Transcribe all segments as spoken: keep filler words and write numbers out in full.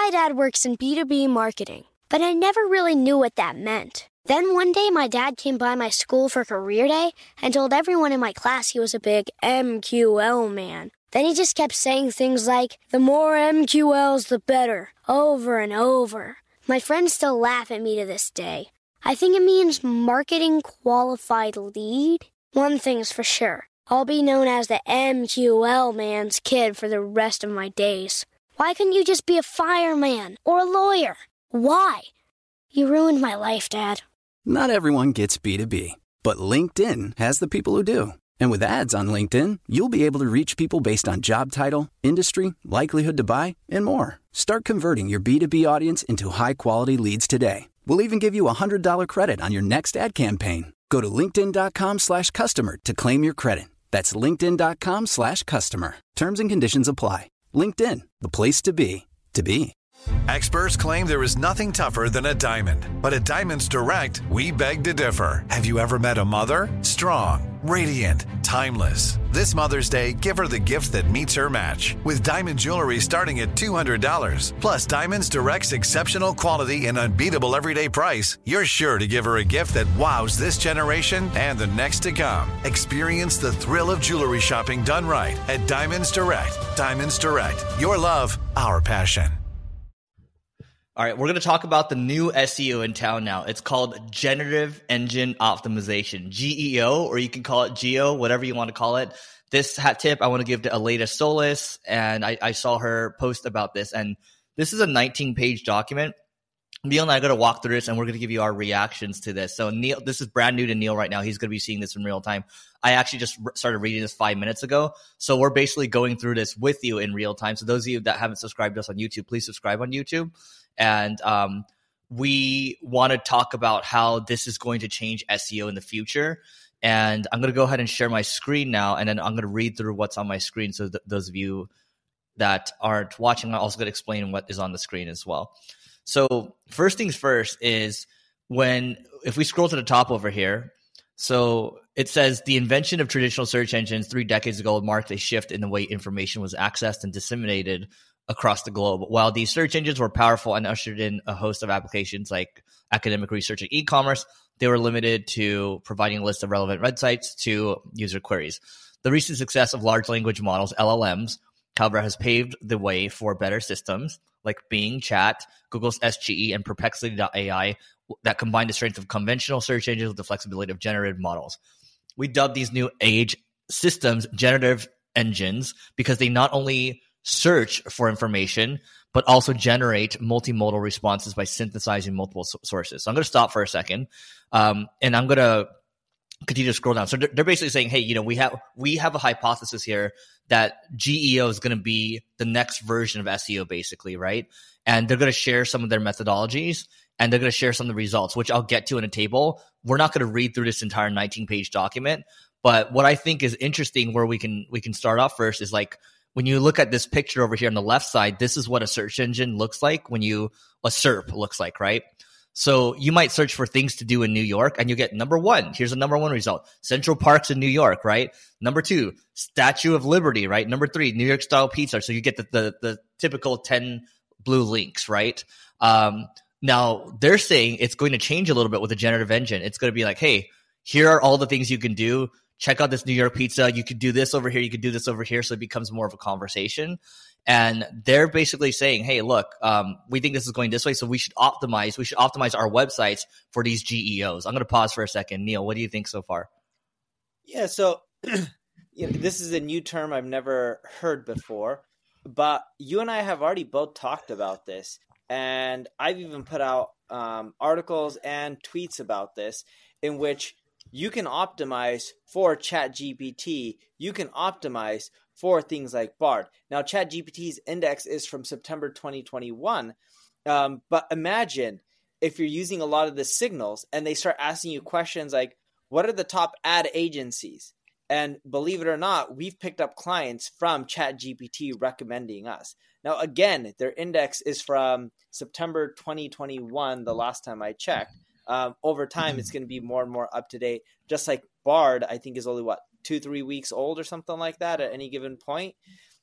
My dad works in B two B marketing, but I never really knew what that meant. Then one day my dad came by my school for career day and told everyone in my class he was a big M Q L man. Then he just kept saying things like, the more M Q Ls, the better, over and over. My friends still laugh at me to this day. I think it means marketing qualified lead. One thing's for sure. I'll be known as the M Q L man's kid for the rest of my days. Why couldn't you just be a fireman or a lawyer? Why? You ruined my life, Dad. Not everyone gets B two B, but LinkedIn has the people who do. And with ads on LinkedIn, you'll be able to reach people based on job title, industry, likelihood to buy, and more. Start converting your B two B audience into high-quality leads today. We'll even give you a one hundred dollars credit on your next ad campaign. Go to linkedin.com slash customer to claim your credit. That's linkedin.com slash customer. Terms and conditions apply. LinkedIn, the place to be, to be. Experts claim there is nothing tougher than a diamond. But at Diamonds Direct, we beg to differ. Have you ever met a mother? Strong, radiant, timeless. This Mother's Day, give her the gift that meets her match. With diamond jewelry starting at two hundred dollars. Plus Diamonds Direct's exceptional quality and unbeatable everyday price, you're sure to give her a gift that wows this generation and the next to come. Experience the thrill of jewelry shopping done right at Diamonds Direct. Diamonds Direct. Your love, our passion. All right, we're going to talk about the new S E O in town now. It's called Generative Engine Optimization, G E O, or you can call it G E O, whatever you want to call it. This hat tip I want to give to Aleda Solis, and I, I saw her post about this. And this is a nineteen-page document. Neil and I are going to walk through this, and we're going to give you our reactions to this. So Neil, this is brand new to Neil right now. He's going to be seeing this in real time. I actually just started reading this five minutes ago. So we're basically going through this with you in real time. So those of you that haven't subscribed to us on YouTube, please subscribe on YouTube. And um, we want to talk about how this is going to change S E O in the future. And I'm going to go ahead and share my screen now, and then I'm going to read through what's on my screen. So th- those of you that aren't watching, I'm also going to explain what is on the screen as well. So first things first is when, if we scroll to the top over here, so it says the invention of traditional search engines three decades ago marked a shift in the way information was accessed and disseminated across the globe. While these search engines were powerful and ushered in a host of applications like academic research and e-commerce, they were limited to providing a list of relevant websites to user queries. The recent success of large language models, L L Ms, however, has paved the way for better systems like Bing Chat, Google's S G E, and Perplexity dot A I that combine the strength of conventional search engines with the flexibility of generative models. We dub these new age systems generative engines because they not only search for information, but also generate multimodal responses by synthesizing multiple sources. So I'm going to stop for a second, um, and I'm going to continue to scroll down. So they're basically saying, hey, you know, we have we have a hypothesis here that G E O is going to be the next version of S E O, basically, right? And they're going to share some of their methodologies, and they're going to share some of the results, which I'll get to in a table. We're not going to read through this entire nineteen-page document, but what I think is interesting, where we can we can start off first, is like, when you look at this picture over here on the left side, this is what a search engine looks like when you, a S E R P looks like, right? So you might search for things to do in New York and you get number one. Here's a number one result. Central Park's in New York, right? Number two, Statue of Liberty, right? Number three, New York style pizza. So you get the, the, the typical ten blue links, right? Um, now they're saying it's going to change a little bit with the generative engine. It's going to be like, hey, here are all the things you can do. Check out this New York pizza. You could do this over here. You could do this over here. So it becomes more of a conversation. And they're basically saying, hey, look, um, we think this is going this way. So we should optimize. We should optimize our websites for these G E Os. I'm going to pause for a second. Neil, what do you think so far? Yeah. So you know, this is a new term I've never heard before, but you and I have already both talked about this. And I've even put out um, articles and tweets about this in which you can optimize for ChatGPT. You can optimize for things like Bard. Now, ChatGPT's index is from September twenty twenty-one. Um, but imagine if you're using a lot of the signals and they start asking you questions like, what are the top ad agencies? And believe it or not, we've picked up clients from ChatGPT recommending us. Now, again, their index is from September twenty twenty-one, the last time I checked. Um, over time, it's going to be more and more up to date. Just like Bard, I think, is only what, two, three weeks old or something like that at any given point.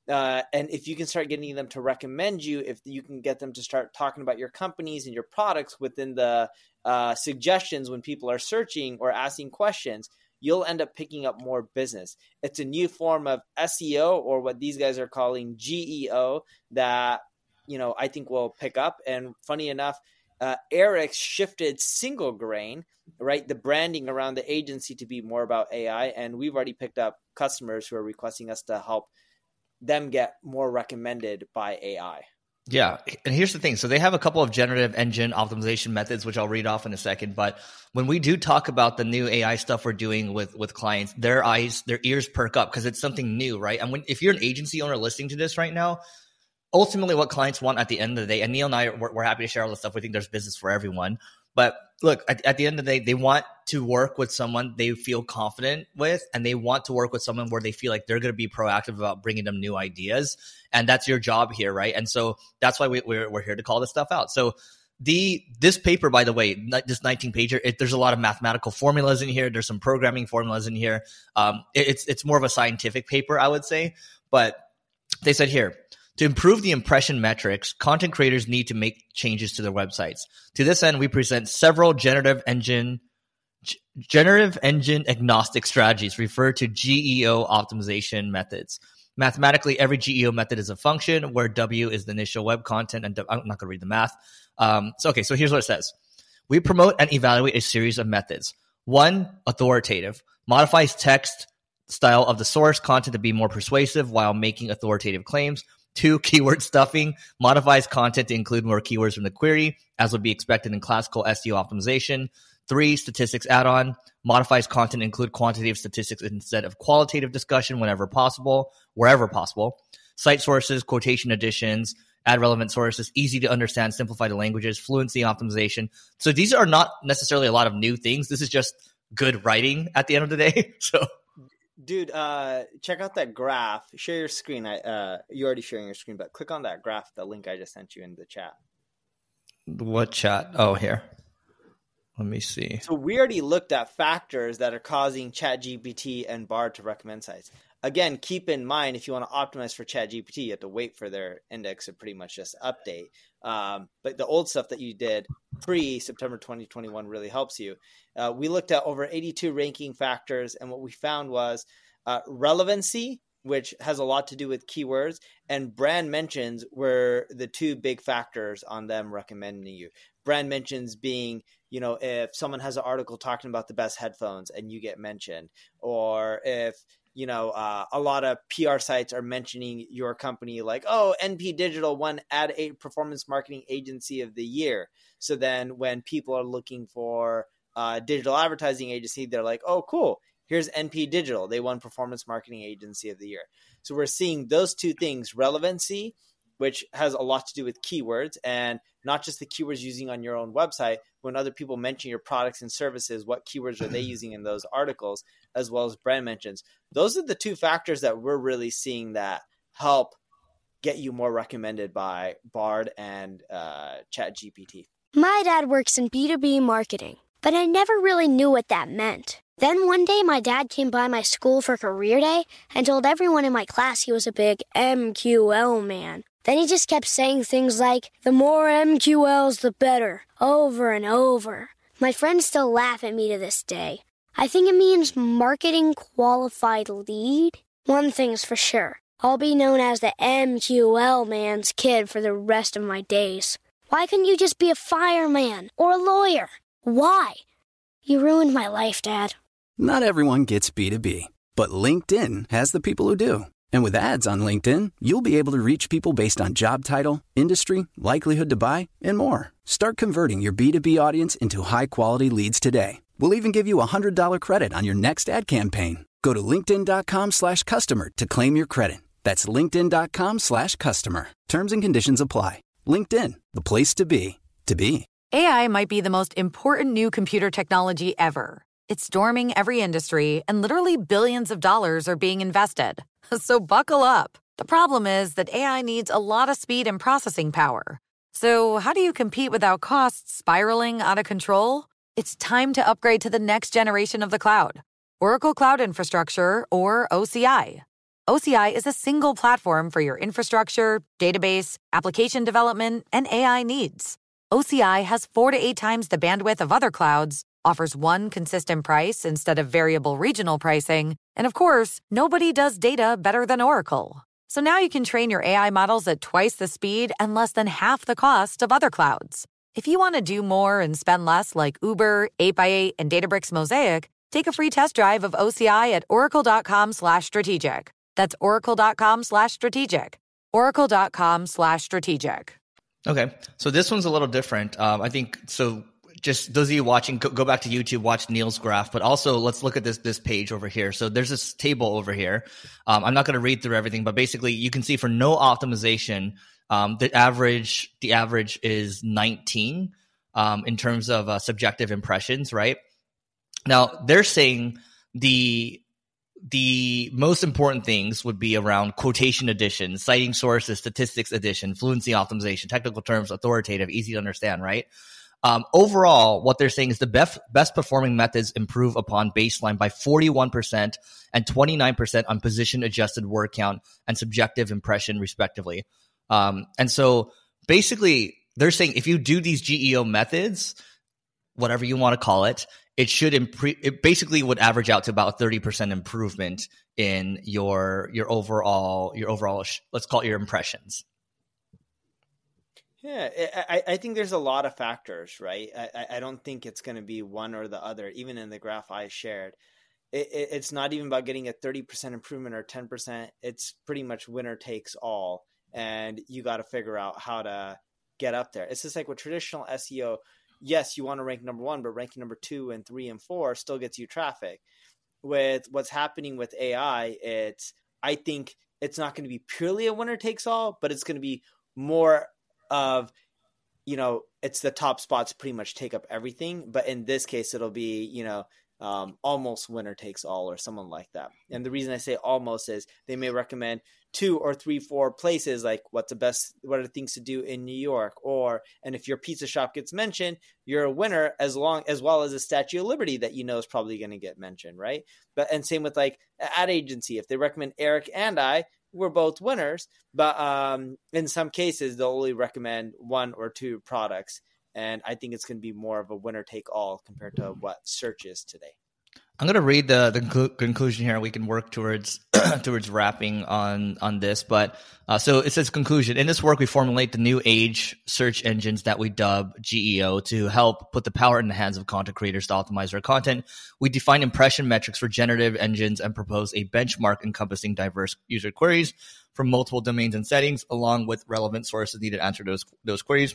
Uh, and if you can start getting them to recommend you, if you can get them to start talking about your companies and your products within the uh, suggestions when people are searching or asking questions, you'll end up picking up more business. It's a new form of S E O, or what these guys are calling G E O, that, you know, I think will pick up. And funny enough, uh, Eric shifted Single Grain, right, the branding around the agency to be more about A I. And we've already picked up customers who are requesting us to help them get more recommended by A I. Yeah. And here's the thing. So they have a couple of generative engine optimization methods, which I'll read off in a second. But when we do talk about the new A I stuff we're doing with, with clients, their eyes, their ears perk up because it's something new, right? And when, if you're an agency owner listening to this right now, ultimately what clients want at the end of the day, and Neil and I, we're, we're happy to share all this stuff. We think there's business for everyone. But look, at, at the end of the day, they want to work with someone they feel confident with, and they want to work with someone where they feel like they're going to be proactive about bringing them new ideas. And that's your job here, right? And so that's why we, we're, we're here to call this stuff out. So the this paper, by the way, this nineteen pager, it, there's a lot of mathematical formulas in here. There's some programming formulas in here. Um, it, it's it's more of a scientific paper, I would say. But they said here, to improve the impression metrics, content creators need to make changes to their websites. To this end, we present several generative engine g- generative engine agnostic strategies referred to G E O optimization methods. Mathematically, every G E O method is a function where W is the initial web content, and I'm not going to read the math. Um, so, okay, so here's what it says. We promote and evaluate a series of methods. One, authoritative, modifies text style of the source content to be more persuasive while making authoritative claims. Two, keyword stuffing, modifies content to include more keywords from the query, as would be expected in classical S E O optimization. Three, statistics add-on, modifies content to include quantitative statistics instead of qualitative discussion whenever possible, wherever possible. Cite sources, quotation additions, add relevant sources, easy to understand, simplify the languages, fluency optimization. So these are not necessarily a lot of new things. This is just good writing at the end of the day. So, dude, uh, check out that graph. Share your screen. I, uh, you're already sharing your screen, but click on that graph, the link I just sent you in the chat. What chat? Oh, here. Let me see. So we already looked at factors that are causing ChatGPT and Bard to recommend sites. Again, keep in mind, if you want to optimize for ChatGPT, you have to wait for their index to pretty much just update. Um, but the old stuff that you did pre-September twenty twenty-one really helps you. Uh, we looked at over eighty-two ranking factors, and what we found was uh, relevancy, which has a lot to do with keywords, and brand mentions were the two big factors on them recommending you. Brand mentions being, you know, if someone has an article talking about the best headphones and you get mentioned, or if, you know, uh, a lot of P R sites are mentioning your company like, oh, N P Digital won Ad A Performance Marketing Agency of the Year. So then when people are looking for a digital advertising agency, they're like, oh, cool. Here's N P Digital. They won Performance Marketing Agency of the Year. So we're seeing those two things, relevancy, which has a lot to do with keywords, and not just the keywords using on your own website. When other people mention your products and services, what keywords are they using in those articles, as well as brand mentions. Those are the two factors that we're really seeing that help get you more recommended by Bard and uh, ChatGPT. My dad works in B two B marketing, but I never really knew what that meant. Then one day my dad came by my school for career day and told everyone in my class he was a big M Q L man. Then he just kept saying things like, the more M Q Ls, the better, over and over. My friends still laugh at me to this day. I think it means marketing qualified lead. One thing's for sure, I'll be known as the M Q L man's kid for the rest of my days. Why couldn't you just be a fireman or a lawyer? Why? You ruined my life, Dad. Not everyone gets B two B, but LinkedIn has the people who do. And with ads on LinkedIn, you'll be able to reach people based on job title, industry, likelihood to buy, and more. Start converting your B two B audience into high-quality leads today. We'll even give you a one hundred dollars credit on your next ad campaign. Go to linkedin.com slash customer to claim your credit. That's linkedin.com slash customer. Terms and conditions apply. LinkedIn, the place to be, to be. A I might be the most important new computer technology ever. It's storming every industry, and literally billions of dollars are being invested. So buckle up. The problem is that A I needs a lot of speed and processing power. So how do you compete without costs spiraling out of control? It's time to upgrade to the next generation of the cloud. Oracle Cloud Infrastructure, or O C I. O C I is a single platform for your infrastructure, database, application development, and A I needs. O C I has four to eight times the bandwidth of other clouds, offers one consistent price instead of variable regional pricing, and of course, nobody does data better than Oracle. So now you can train your A I models at twice the speed and less than half the cost of other clouds. If you want to do more and spend less like Uber, eight by eight, and Databricks Mosaic, take a free test drive of O C I at oracle.com slash strategic. That's oracle.com slash strategic. oracle.com slash strategic. Okay, so this one's a little different. Um, I think, so just those of you watching, go, go back to YouTube, watch Neil's graph, but also let's look at this this page over here. So there's this table over here. Um, I'm not going to read through everything, but basically you can see for no optimization, um, the average the average is nineteen um, in terms of uh, subjective impressions, right? Now, they're saying the the most important things would be around quotation addition, citing sources, statistics addition, fluency optimization, technical terms, authoritative, easy to understand, right? Um, overall, what they're saying is the best best performing methods improve upon baseline by forty-one percent and twenty-nine percent on position adjusted word count and subjective impression, respectively. Um, and so basically, they're saying if you do these G E O methods, whatever you want to call it, it should improve. It basically would average out to about a thirty percent improvement in your your overall your overall let's call it your impressions. Yeah, I, I think there's a lot of factors, right? I, I don't think it's going to be one or the other. Even in the graph I shared, it, it, it's not even about getting a thirty percent improvement or ten percent. It's pretty much winner takes all, and you got to figure out how to get up there. It's just like with traditional S E O. Yes, you want to rank number one, but ranking number two and three and four still gets you traffic. With what's happening with A I, it's I think it's not going to be purely a winner takes all, but it's going to be more of, you know, it's the top spots pretty much take up everything. But in this case, it'll be, you know, um, almost winner takes all or someone like that. And the reason I say almost is they may recommend two or three, four places, like what's the best, what are the things to do in New York, or, and if your pizza shop gets mentioned, you're a winner as long, as well as a Statue of Liberty that you know is probably going to get mentioned. Right. But, and same with like ad agency, if they recommend Eric and I, we're both winners, but um, in some cases, they'll only recommend one or two products. And I think it's going to be more of a winner take all compared to what search is today. I'm going to read the, the conclu- conclusion here. We can work towards towards wrapping on on this. But uh, so it says conclusion. In this work, we formulate the new age search engines that we dub G E O to help put the power in the hands of content creators to optimize their content. We define impression metrics for generative engines and propose a benchmark encompassing diverse user queries from multiple domains and settings, along with relevant sources needed to answer those those queries.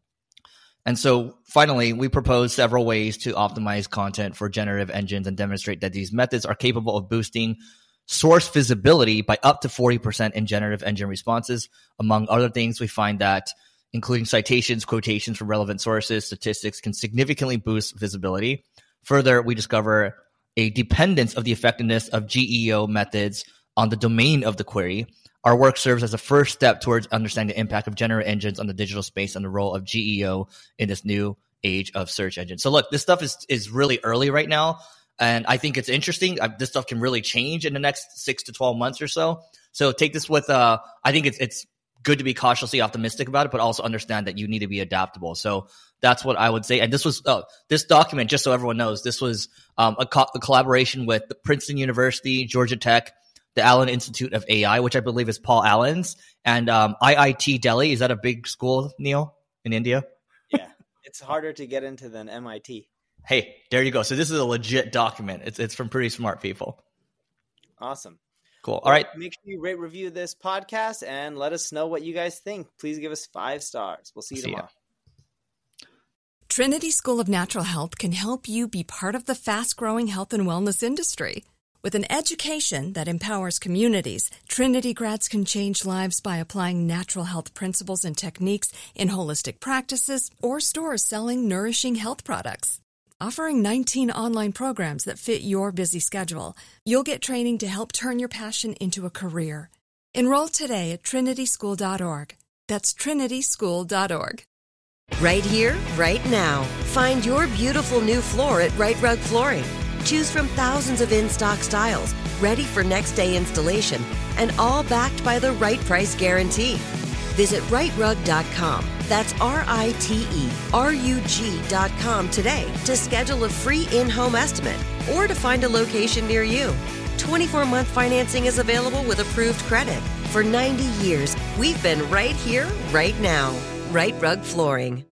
And so finally, we propose several ways to optimize content for generative engines and demonstrate that these methods are capable of boosting source visibility by up to forty percent in generative engine responses. Among other things, we find that including citations, quotations from relevant sources, statistics can significantly boost visibility. Further, we discover a dependence of the effectiveness of G E O methods on the domain of the query. Our work serves as a first step towards understanding the impact of generative engines on the digital space and the role of G E O in this new age of search engines. So look, this stuff is is really early right now, and I think it's interesting. Uh, this stuff can really change in the next six to twelve months or so. So take this with, uh, I think it's it's good to be cautiously optimistic about it, but also understand that you need to be adaptable. So that's what I would say. And this was, uh, this document, just so everyone knows, this was um, a, co- a collaboration with Princeton University, Georgia Tech, the Allen Institute of A I, which I believe is Paul Allen's, and um, I I T Delhi. Is that a big school, Neil, in India? Yeah, it's harder to get into than M I T. Hey, there you go. So this is a legit document. It's it's from pretty smart people. Awesome. Cool. All well, right. Make sure you rate, review this podcast, and let us know what you guys think. Please give us five stars. We'll see you see tomorrow. Ya. Trinity School of Natural Health can help you be part of the fast-growing health and wellness industry. With an education that empowers communities, Trinity grads can change lives by applying natural health principles and techniques in holistic practices or stores selling nourishing health products. Offering nineteen online programs that fit your busy schedule, you'll get training to help turn your passion into a career. Enroll today at trinity school dot org. That's trinity school dot org. Right here, right now. Find your beautiful new floor at Right Rug Flooring. Choose from thousands of in-stock styles, ready for next day installation, and all backed by the right price guarantee. Visit right rug dot com. That's R I T E R U G dot com today to schedule a free in-home estimate or to find a location near you. twenty-four month financing is available with approved credit. For ninety years, we've been right here, right now. Right Rug Flooring.